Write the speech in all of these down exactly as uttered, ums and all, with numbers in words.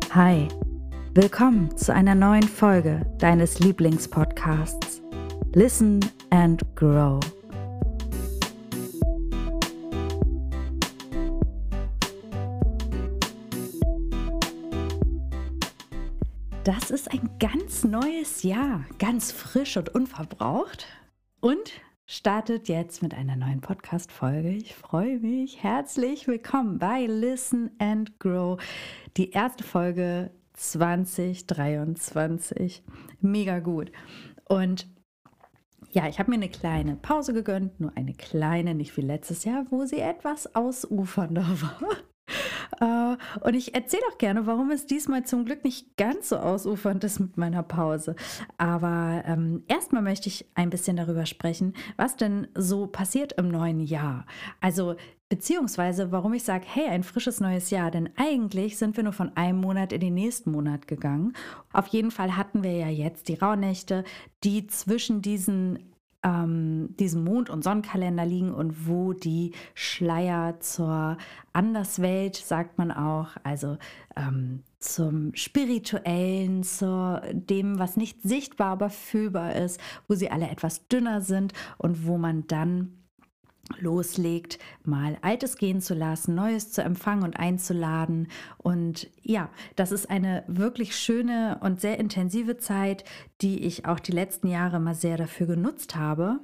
Hi, willkommen zu einer neuen Folge deines Lieblingspodcasts Listen and Grow. Das ist ein ganz neues Jahr, ganz frisch und unverbraucht und startet jetzt mit einer neuen Podcast-Folge. Ich freue mich. Herzlich willkommen bei Listen and Grow. Die erste Folge zwanzig dreiundzwanzig. Mega gut. Und ja, ich habe mir eine kleine Pause gegönnt, nur eine kleine, nicht wie letztes Jahr, wo sie etwas ausufernder war. Uh, und ich erzähle auch gerne, warum es diesmal zum Glück nicht ganz so ausufernd ist mit meiner Pause. Aber ähm, erstmal möchte ich ein bisschen darüber sprechen, was denn so passiert im neuen Jahr. Also beziehungsweise, warum ich sage, hey, ein frisches neues Jahr. Denn eigentlich sind wir nur von einem Monat in den nächsten Monat gegangen. Auf jeden Fall hatten wir ja jetzt die Rauhnächte, die zwischen diesen Ähm, diesem Mond- und Sonnenkalender liegen und wo die Schleier zur Anderswelt, sagt man auch, also ähm, zum Spirituellen, zu dem, was nicht sichtbar, aber fühlbar ist, wo sie alle etwas dünner sind und wo man dann loslegt, mal Altes gehen zu lassen, Neues zu empfangen und einzuladen. Und ja, das ist eine wirklich schöne und sehr intensive Zeit, die ich auch die letzten Jahre mal sehr dafür genutzt habe.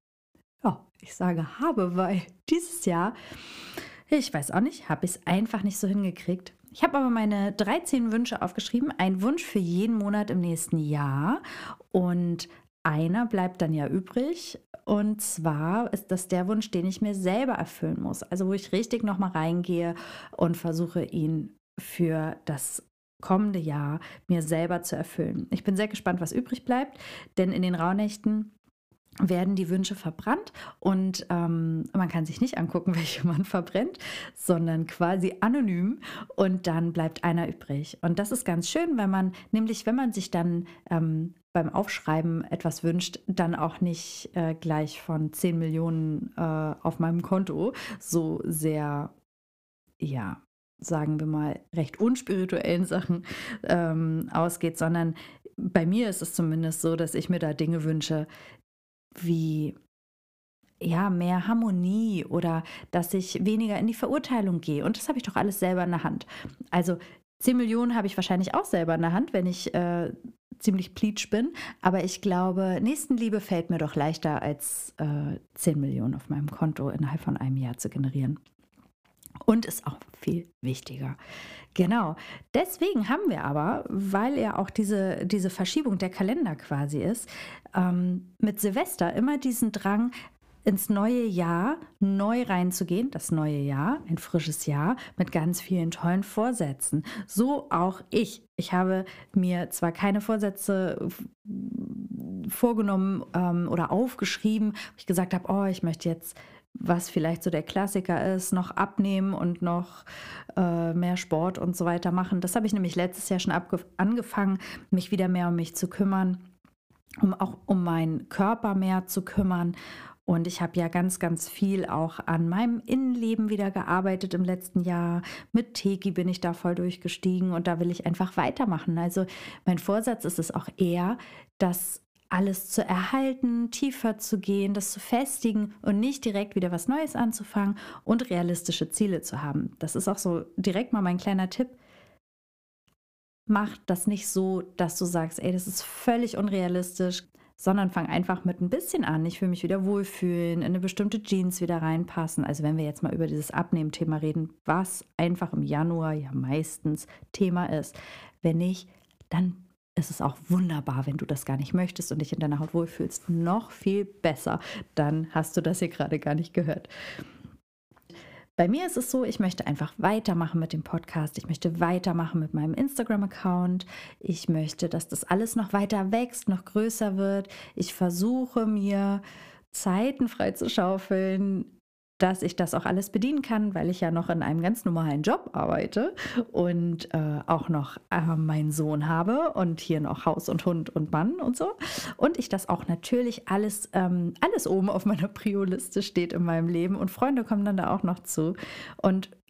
Ja, ich sage habe, weil dieses Jahr, ich weiß auch nicht, habe ich es einfach nicht so hingekriegt. Ich habe aber meine dreizehn Wünsche aufgeschrieben, ein Wunsch für jeden Monat im nächsten Jahr und einer bleibt dann ja übrig und zwar ist das der Wunsch, den ich mir selber erfüllen muss. Also wo ich richtig nochmal reingehe und versuche, ihn für das kommende Jahr mir selber zu erfüllen. Ich bin sehr gespannt, was übrig bleibt, denn in den Rauhnächten werden die Wünsche verbrannt und ähm, man kann sich nicht angucken, welche man verbrennt, sondern quasi anonym und dann bleibt einer übrig. Und das ist ganz schön, wenn man, nämlich wenn man sich dann ähm, beim Aufschreiben etwas wünscht, dann auch nicht äh, gleich von zehn Millionen äh, auf meinem Konto so sehr, ja, sagen wir mal, recht unspirituellen Sachen ähm, ausgeht, sondern bei mir ist es zumindest so, dass ich mir da Dinge wünsche, wie ja, mehr Harmonie oder dass ich weniger in die Verurteilung gehe. Und das habe ich doch alles selber in der Hand. Also zehn Millionen habe ich wahrscheinlich auch selber in der Hand, wenn ich äh, ziemlich pleatsch bin. Aber ich glaube, Nächstenliebe fällt mir doch leichter, als äh, zehn Millionen auf meinem Konto innerhalb von einem Jahr zu generieren. Und ist auch viel wichtiger. Genau. Deswegen haben wir aber, weil ja auch diese, diese Verschiebung der Kalender quasi ist, ähm, mit Silvester immer diesen Drang, ins neue Jahr neu reinzugehen, das neue Jahr, ein frisches Jahr mit ganz vielen tollen Vorsätzen. So auch ich. Ich habe mir zwar keine Vorsätze vorgenommen ähm, oder aufgeschrieben, wo ich gesagt habe, oh, ich möchte jetzt, was vielleicht so der Klassiker ist, noch abnehmen und noch äh, mehr Sport und so weiter machen. Das habe ich nämlich letztes Jahr schon abge- angefangen, mich wieder mehr um mich zu kümmern, um auch um meinen Körper mehr zu kümmern. Und ich habe ja ganz, ganz viel auch an meinem Innenleben wieder gearbeitet im letzten Jahr. Mit Teki bin ich da voll durchgestiegen und da will ich einfach weitermachen. Also mein Vorsatz ist es auch eher, dass alles zu erhalten, tiefer zu gehen, das zu festigen und nicht direkt wieder was Neues anzufangen und realistische Ziele zu haben. Das ist auch so direkt mal mein kleiner Tipp. Mach das nicht so, dass du sagst, ey, das ist völlig unrealistisch, sondern fang einfach mit ein bisschen an. Ich will mich wieder wohlfühlen, in eine bestimmte Jeans wieder reinpassen. Also wenn wir jetzt mal über dieses Abnehmen-Thema reden, was einfach im Januar ja meistens Thema ist. Wenn nicht, dann ist es auch wunderbar, wenn du das gar nicht möchtest und dich in deiner Haut wohlfühlst. Noch viel besser. Dann hast du das hier gerade gar nicht gehört. Bei mir ist es so, ich möchte einfach weitermachen mit dem Podcast. Ich möchte weitermachen mit meinem Instagram-Account. Ich möchte, dass das alles noch weiter wächst, noch größer wird. Ich versuche mir Zeiten freizuschaufeln, dass ich das auch alles bedienen kann, weil ich ja noch in einem ganz normalen Job arbeite und äh, auch noch äh, meinen Sohn habe und hier noch Haus und Hund und Mann und so. Und ich das auch natürlich alles, ähm, alles oben auf meiner Prio-Liste steht in meinem Leben und Freunde kommen dann da auch noch zu. Und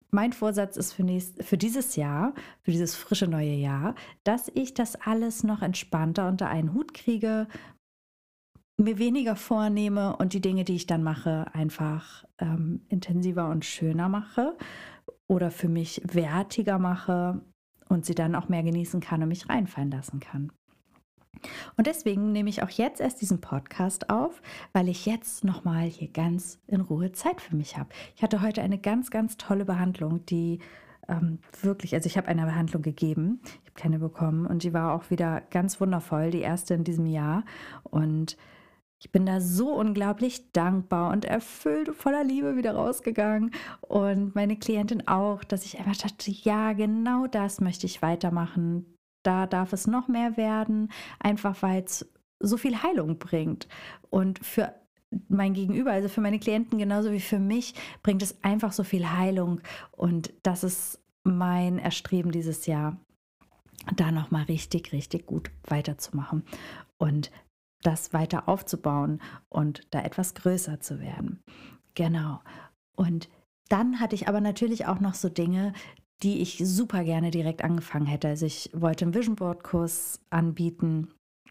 mein Vorsatz ist für, nächst, für dieses Jahr, für dieses frische neue Jahr, dass ich das alles noch entspannter unter einen Hut kriege, mir weniger vornehme und die Dinge, die ich dann mache, einfach ähm, intensiver und schöner mache oder für mich wertiger mache und sie dann auch mehr genießen kann und mich reinfallen lassen kann. Und deswegen nehme ich auch jetzt erst diesen Podcast auf, weil ich jetzt nochmal hier ganz in Ruhe Zeit für mich habe. Ich hatte heute eine ganz, ganz tolle Behandlung, die ähm, wirklich, also ich habe eine Behandlung gegeben, ich habe keine bekommen und die war auch wieder ganz wundervoll, die erste in diesem Jahr. Und ich bin da so unglaublich dankbar und erfüllt und voller Liebe wieder rausgegangen und meine Klientin auch, dass ich einfach dachte, ja, genau das möchte ich weitermachen. Da darf es noch mehr werden, einfach weil es so viel Heilung bringt. Und für mein Gegenüber, also für meine Klienten genauso wie für mich, bringt es einfach so viel Heilung. Und das ist mein Erstreben dieses Jahr, da nochmal richtig, richtig gut weiterzumachen und das weiter aufzubauen und da etwas größer zu werden. Genau. Und dann hatte ich aber natürlich auch noch so Dinge, die ich super gerne direkt angefangen hätte. Also ich wollte einen Vision Board Kurs anbieten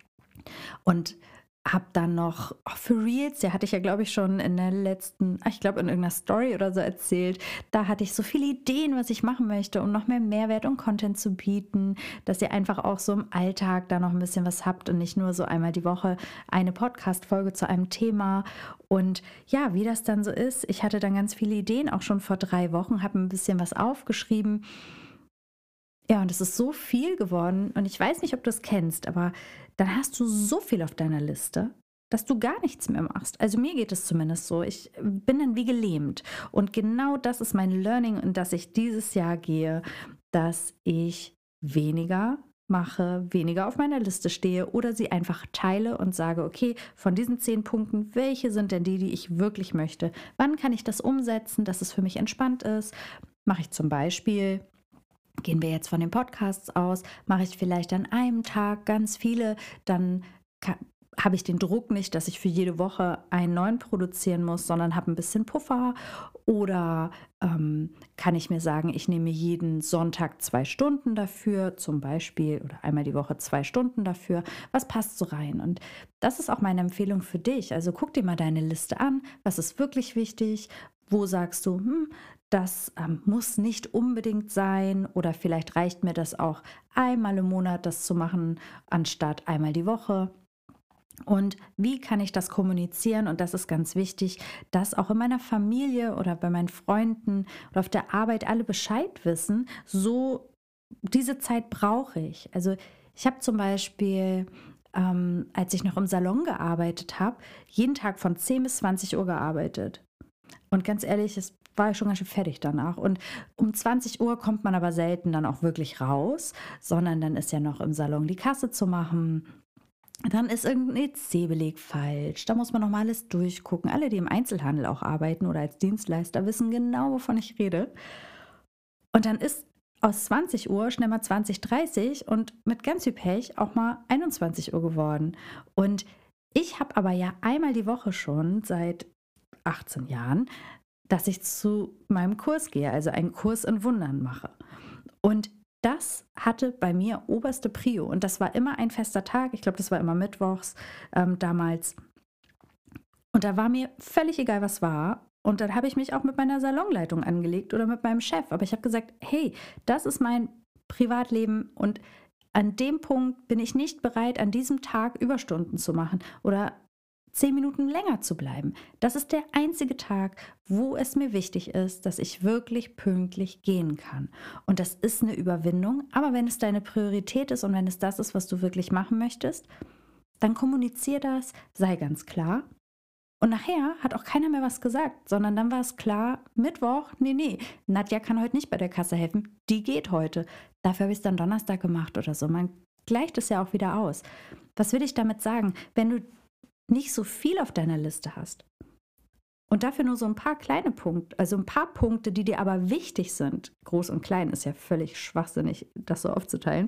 und habe dann noch oh, für Reels, ja hatte ich ja glaube ich schon in der letzten, ich glaube in irgendeiner Story oder so erzählt, da hatte ich so viele Ideen, was ich machen möchte, um noch mehr Mehrwert und Content zu bieten, dass ihr einfach auch so im Alltag da noch ein bisschen was habt und nicht nur so einmal die Woche eine Podcast-Folge zu einem Thema. Und ja, wie das dann so ist, ich hatte dann ganz viele Ideen, auch schon vor drei Wochen, habe ein bisschen was aufgeschrieben. Ja, und es ist so viel geworden und ich weiß nicht, ob du es kennst, aber dann hast du so viel auf deiner Liste, dass du gar nichts mehr machst. Also mir geht es zumindest so. Ich bin dann wie gelähmt. Und genau das ist mein Learning, in das ich dieses Jahr gehe, dass ich weniger mache, weniger auf meiner Liste stehe oder sie einfach teile und sage, okay, von diesen zehn Punkten, welche sind denn die, die ich wirklich möchte? Wann kann ich das umsetzen, dass es für mich entspannt ist? Mache ich zum Beispiel... Gehen wir jetzt von den Podcasts aus, mache ich vielleicht an einem Tag ganz viele, dann habe ich den Druck nicht, dass ich für jede Woche einen neuen produzieren muss, sondern habe ein bisschen Puffer. Oder ähm, kann ich mir sagen, ich nehme jeden Sonntag zwei Stunden dafür, zum Beispiel, oder einmal die Woche zwei Stunden dafür. Was passt so rein? Und das ist auch meine Empfehlung für dich. Also guck dir mal deine Liste an, was ist wirklich wichtig, wo sagst du, hm, das ähm, muss nicht unbedingt sein oder vielleicht reicht mir das auch einmal im Monat, das zu machen, anstatt einmal die Woche. Und wie kann ich das kommunizieren? Und das ist ganz wichtig, dass auch in meiner Familie oder bei meinen Freunden oder auf der Arbeit alle Bescheid wissen, so diese Zeit brauche ich. Also ich habe zum Beispiel, ähm, als ich noch im Salon gearbeitet habe, jeden Tag von zehn bis zwanzig Uhr gearbeitet. Und ganz ehrlich, es war ich schon ganz schön fertig danach. Und um zwanzig Uhr kommt man aber selten dann auch wirklich raus, sondern dann ist ja noch im Salon die Kasse zu machen. Dann ist irgendein E C-Beleg falsch. Da muss man noch mal alles durchgucken. Alle, die im Einzelhandel auch arbeiten oder als Dienstleister, wissen genau, wovon ich rede. Und dann ist aus zwanzig Uhr schnell mal zwanzig, dreißig und mit ganz viel Pech auch mal einundzwanzig Uhr geworden. Und ich habe aber ja einmal die Woche schon seit achtzehn Jahren, dass ich zu meinem Kurs gehe, also einen Kurs in Wundern mache. Und das hatte bei mir oberste Prio. Und das war immer ein fester Tag. Ich glaube, das war immer mittwochs ähm, damals. Und da war mir völlig egal, was war. Und dann habe ich mich auch mit meiner Salonleitung angelegt oder mit meinem Chef. Aber ich habe gesagt, hey, das ist mein Privatleben und an dem Punkt bin ich nicht bereit, an diesem Tag Überstunden zu machen oder zehn Minuten länger zu bleiben. Das ist der einzige Tag, wo es mir wichtig ist, dass ich wirklich pünktlich gehen kann. Und das ist eine Überwindung, aber wenn es deine Priorität ist und wenn es das ist, was du wirklich machen möchtest, dann kommunizier das, sei ganz klar. Und nachher hat auch keiner mehr was gesagt, sondern dann war es klar, Mittwoch, nee, nee, Nadja kann heute nicht bei der Kasse helfen, die geht heute. Dafür habe ich es dann Donnerstag gemacht oder so. Man gleicht es ja auch wieder aus. Was will ich damit sagen? Wenn du nicht so viel auf deiner Liste hast und dafür nur so ein paar kleine Punkte, also ein paar Punkte, die dir aber wichtig sind, groß und klein ist ja völlig schwachsinnig, das so aufzuteilen,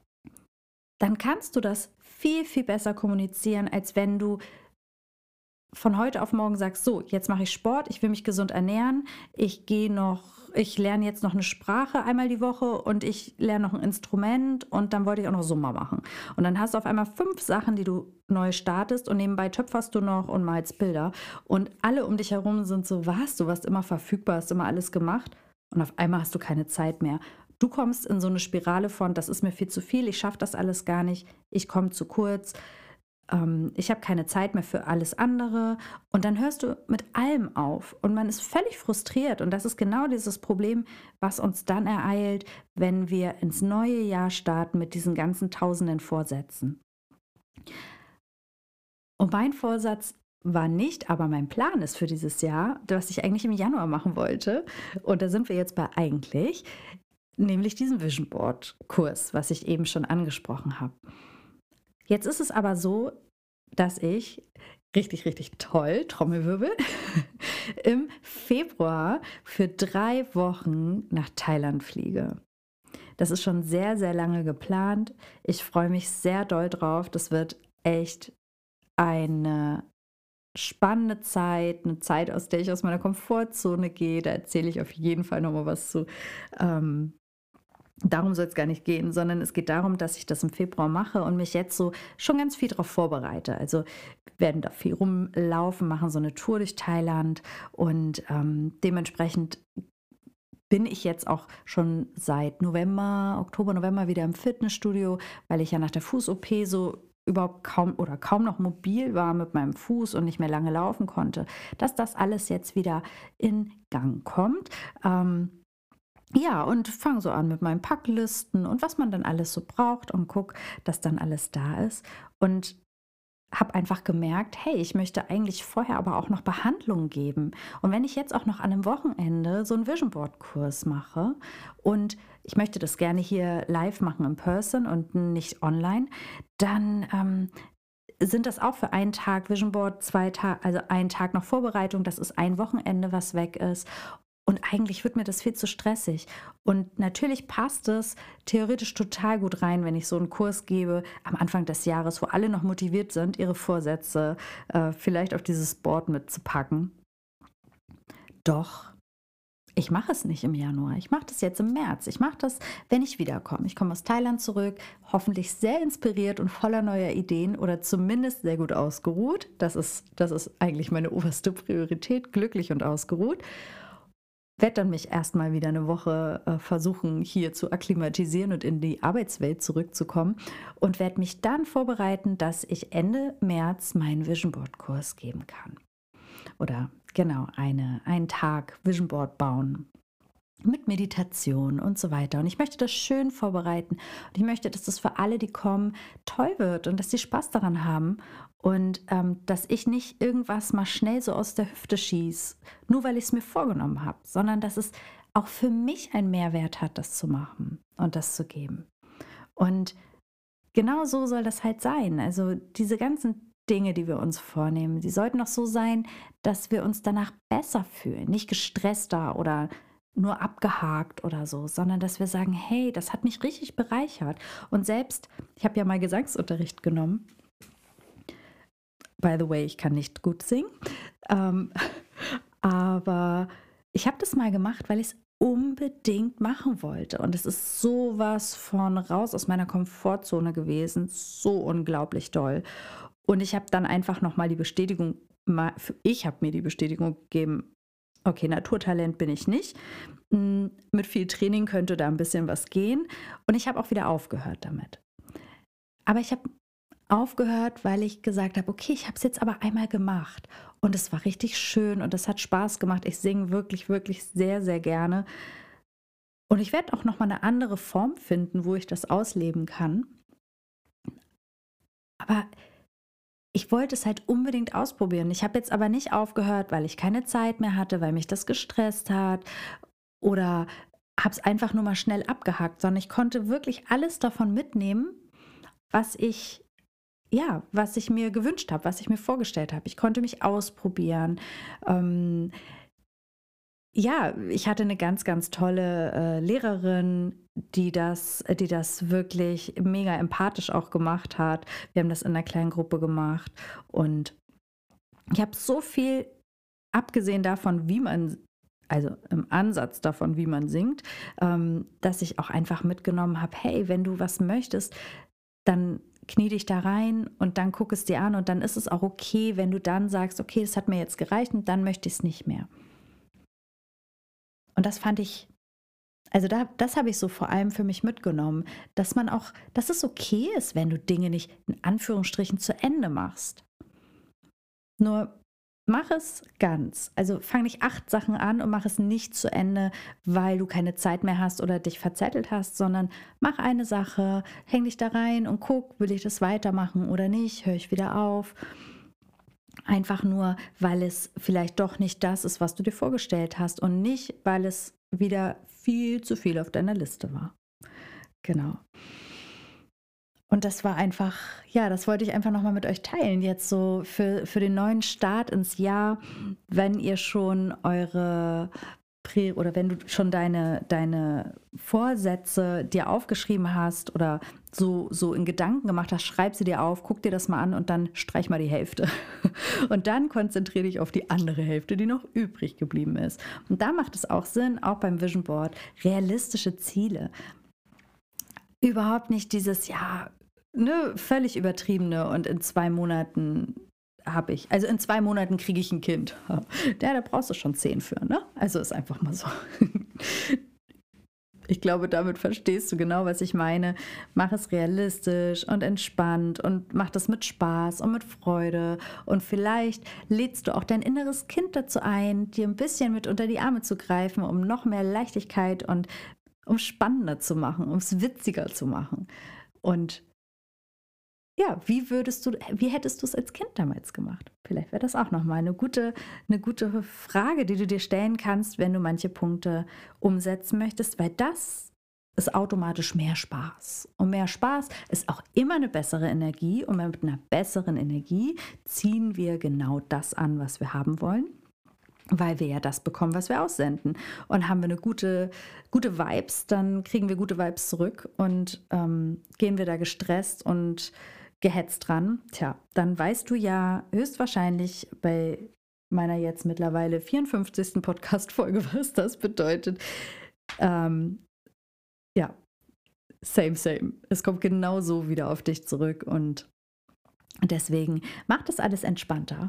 dann kannst du das viel, viel besser kommunizieren, als wenn du von heute auf morgen sagst, so, jetzt mache ich Sport, ich will mich gesund ernähren, ich gehe noch, ich lerne jetzt noch eine Sprache einmal die Woche und ich lerne noch ein Instrument und dann wollte ich auch noch Zumba machen. Und dann hast du auf einmal fünf Sachen, die du neu startest und nebenbei töpferst du noch und malst Bilder. Und alle um dich herum sind so, was, du warst immer verfügbar, hast immer alles gemacht und auf einmal hast du keine Zeit mehr. Du kommst in so eine Spirale von, das ist mir viel zu viel, ich schaffe das alles gar nicht, ich komme zu kurz. Ähm, ich habe keine Zeit mehr für alles andere und dann hörst du mit allem auf und man ist völlig frustriert und das ist genau dieses Problem, was uns dann ereilt, wenn wir ins neue Jahr starten mit diesen ganzen tausenden Vorsätzen. Und mein Vorsatz war nicht, aber mein Plan ist für dieses Jahr, was ich eigentlich im Januar machen wollte und da sind wir jetzt bei eigentlich, nämlich diesen Vision Board Kurs, was ich eben schon angesprochen habe. Jetzt ist es aber so, dass ich richtig, richtig toll, Trommelwirbel, im Februar für drei Wochen nach Thailand fliege. Das ist schon sehr, sehr lange geplant. Ich freue mich sehr doll drauf. Das wird echt eine spannende Zeit, eine Zeit, aus der ich aus meiner Komfortzone gehe. Da erzähle ich auf jeden Fall nochmal was zu. Ähm, Darum soll es gar nicht gehen, sondern es geht darum, dass ich das im Februar mache und mich jetzt so schon ganz viel darauf vorbereite. Also wir werden da viel rumlaufen, machen so eine Tour durch Thailand und ähm, dementsprechend bin ich jetzt auch schon seit November, Oktober, November wieder im Fitnessstudio, weil ich ja nach der Fuß-O P so überhaupt kaum oder kaum noch mobil war mit meinem Fuß und nicht mehr lange laufen konnte, dass das alles jetzt wieder in Gang kommt. Ähm, Ja, und fange so an mit meinen Packlisten und was man dann alles so braucht und guck, dass dann alles da ist. Und habe einfach gemerkt, hey, ich möchte eigentlich vorher aber auch noch Behandlung geben. Und wenn ich jetzt auch noch an einem Wochenende so einen Vision Board Kurs mache und ich möchte das gerne hier live machen in person und nicht online, dann ähm, sind das auch für einen Tag Vision Board, zwei Tage, also einen Tag noch Vorbereitung, das ist ein Wochenende, was weg ist. Und eigentlich wird mir das viel zu stressig. Und natürlich passt es theoretisch total gut rein, wenn ich so einen Kurs gebe am Anfang des Jahres, wo alle noch motiviert sind, ihre Vorsätze äh, vielleicht auf dieses Board mitzupacken. Doch ich mache es nicht im Januar. Ich mache das jetzt im März. Ich mache das, wenn ich wiederkomme. Ich komme aus Thailand zurück, hoffentlich sehr inspiriert und voller neuer Ideen oder zumindest sehr gut ausgeruht. Das ist, das ist eigentlich meine oberste Priorität, glücklich und ausgeruht. Werde dann mich erstmal wieder eine Woche äh, versuchen, hier zu akklimatisieren und in die Arbeitswelt zurückzukommen und werde mich dann vorbereiten, dass ich Ende März meinen Vision Board Kurs geben kann. Oder genau, eine, einen Tag Vision Board bauen mit Meditation und so weiter. Und ich möchte das schön vorbereiten und ich möchte, dass das für alle, die kommen, toll wird und dass sie Spaß daran haben und ähm, dass ich nicht irgendwas mal schnell so aus der Hüfte schieße, nur weil ich es mir vorgenommen habe, sondern dass es auch für mich einen Mehrwert hat, das zu machen und das zu geben. Und genau so soll das halt sein. Also diese ganzen Dinge, die wir uns vornehmen, die sollten auch so sein, dass wir uns danach besser fühlen, nicht gestresster oder nur abgehakt oder so, sondern dass wir sagen, hey, das hat mich richtig bereichert. Und selbst, ich habe ja mal Gesangsunterricht genommen. By the way, ich kann nicht gut singen, ähm, aber ich habe das mal gemacht, weil ich es unbedingt machen wollte. Und es ist sowas von raus aus meiner Komfortzone gewesen, so unglaublich doll. Und ich habe dann einfach nochmal die Bestätigung, ich habe mir die Bestätigung gegeben, okay, Naturtalent bin ich nicht. Mit viel Training könnte da ein bisschen was gehen. Und ich habe auch wieder aufgehört damit. Aber ich habe aufgehört, weil ich gesagt habe, okay, ich habe es jetzt aber einmal gemacht. Und es war richtig schön und es hat Spaß gemacht. Ich singe wirklich, wirklich sehr, sehr gerne. Und ich werde auch nochmal eine andere Form finden, wo ich das ausleben kann. Aber ich wollte es halt unbedingt ausprobieren. Ich habe jetzt aber nicht aufgehört, weil ich keine Zeit mehr hatte, weil mich das gestresst hat oder habe es einfach nur mal schnell abgehakt, sondern ich konnte wirklich alles davon mitnehmen, was ich, ja, was ich mir gewünscht habe, was ich mir vorgestellt habe. Ich konnte mich ausprobieren. Ähm, ja, ich hatte eine ganz, ganz tolle äh, Lehrerin, die das, die das wirklich mega empathisch auch gemacht hat. Wir haben das in einer kleinen Gruppe gemacht und Ich habe so viel, abgesehen davon, wie man, also im Ansatz davon, wie man singt, ähm, dass ich auch einfach mitgenommen habe, hey, wenn du was möchtest, dann knie dich da rein und dann guck es dir an und dann ist es auch okay, wenn du dann sagst, okay, das hat mir jetzt gereicht und dann möchte ich es nicht mehr. Und das fand ich, also da, das habe ich so vor allem für mich mitgenommen, dass man auch, dass es okay ist, wenn du Dinge nicht in Anführungsstrichen zu Ende machst. Nur mach es ganz. Also fang nicht acht Sachen an und mach es nicht zu Ende, weil du keine Zeit mehr hast oder dich verzettelt hast, sondern mach eine Sache, häng dich da rein und guck, will ich das weitermachen oder nicht, höre ich wieder auf. Einfach nur, weil es vielleicht doch nicht das ist, was du dir vorgestellt hast und nicht, weil es wieder viel zu viel auf deiner Liste war. Genau. Und das war einfach, ja, das wollte ich einfach nochmal mit euch teilen, jetzt so für, für den neuen Start ins Jahr, wenn ihr schon eure, Prä- oder wenn du schon deine, deine Vorsätze dir aufgeschrieben hast oder so, so in Gedanken gemacht hast, schreib sie dir auf, guck dir das mal an und dann streich mal die Hälfte. Und dann konzentriere dich auf die andere Hälfte, die noch übrig geblieben ist. Und da macht es auch Sinn, auch beim Vision Board, realistische Ziele. Überhaupt nicht dieses, ja, ne, völlig übertriebene und in zwei Monaten habe ich, also in zwei Monaten kriege ich ein Kind. Ja, da brauchst du schon zehn für, ne? Also ist einfach mal so. Ich glaube, damit verstehst du genau, was ich meine. Mach es realistisch und entspannt und mach das mit Spaß und mit Freude. Und vielleicht lädst du auch dein inneres Kind dazu ein, dir ein bisschen mit unter die Arme zu greifen, um noch mehr Leichtigkeit und um es spannender zu machen, um es witziger zu machen. Und ja, wie würdest du, wie hättest du es als Kind damals gemacht? Vielleicht wäre das auch nochmal eine gute, eine gute Frage, die du dir stellen kannst, wenn du manche Punkte umsetzen möchtest, weil das ist automatisch mehr Spaß. Und mehr Spaß ist auch immer eine bessere Energie. Und mit einer besseren Energie ziehen wir genau das an, was wir haben wollen, weil wir ja das bekommen, was wir aussenden. Und haben wir eine gute, gute Vibes, dann kriegen wir gute Vibes zurück und ähm, gehen wir da gestresst und gehetzt dran, tja, dann weißt du ja höchstwahrscheinlich bei meiner jetzt mittlerweile vierundfünfzigsten Podcast-Folge, was das bedeutet. Ähm, ja, same, same. Es kommt genau so wieder auf dich zurück und deswegen mach das alles entspannter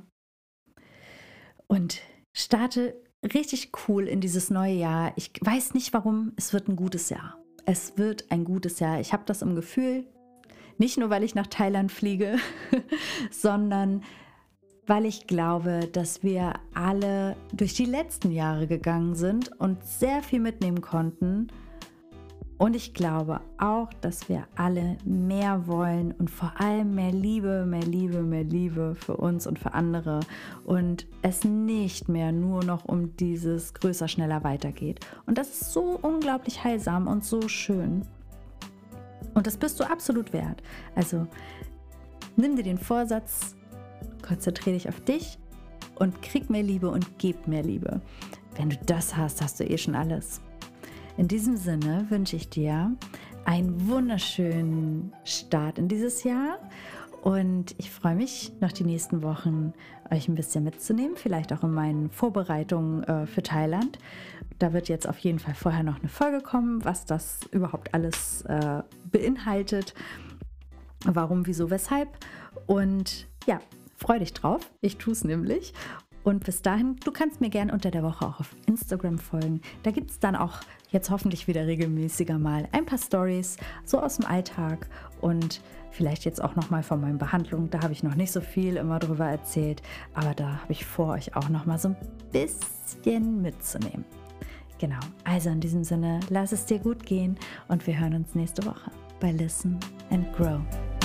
und starte richtig cool in dieses neue Jahr. Ich weiß nicht warum, es wird ein gutes Jahr. Es wird ein gutes Jahr. Ich habe das im Gefühl, nicht nur, weil ich nach Thailand fliege, sondern weil ich glaube, dass wir alle durch die letzten Jahre gegangen sind und sehr viel mitnehmen konnten. Und ich glaube auch, dass wir alle mehr wollen und vor allem mehr Liebe, mehr Liebe, mehr Liebe für uns und für andere. Und es nicht mehr nur noch um dieses größer, schneller weitergeht. Und das ist so unglaublich heilsam und so schön. Und das bist du absolut wert. Also nimm dir den Vorsatz, konzentriere dich auf dich und krieg mehr Liebe und gib mehr Liebe. Wenn du das hast, hast du eh schon alles. In diesem Sinne wünsche ich dir einen wunderschönen Start in dieses Jahr und ich freue mich, noch die nächsten Wochen euch ein bisschen mitzunehmen, vielleicht auch in meinen Vorbereitungen äh, für Thailand. Da wird jetzt auf jeden Fall vorher noch eine Folge kommen, was das überhaupt alles äh, beinhaltet, warum, wieso, weshalb. Und ja, freu dich drauf. Ich tue es nämlich. Und bis dahin, du kannst mir gerne unter der Woche auch auf Instagram folgen. Da gibt es dann auch jetzt hoffentlich wieder regelmäßiger mal ein paar Stories, so aus dem Alltag und vielleicht jetzt auch nochmal von meinen Behandlungen. Da habe ich noch nicht so viel immer drüber erzählt, aber da habe ich vor, euch auch nochmal so ein bisschen mitzunehmen. Genau, also in diesem Sinne, lass es dir gut gehen und wir hören uns nächste Woche bei Listen and Grow.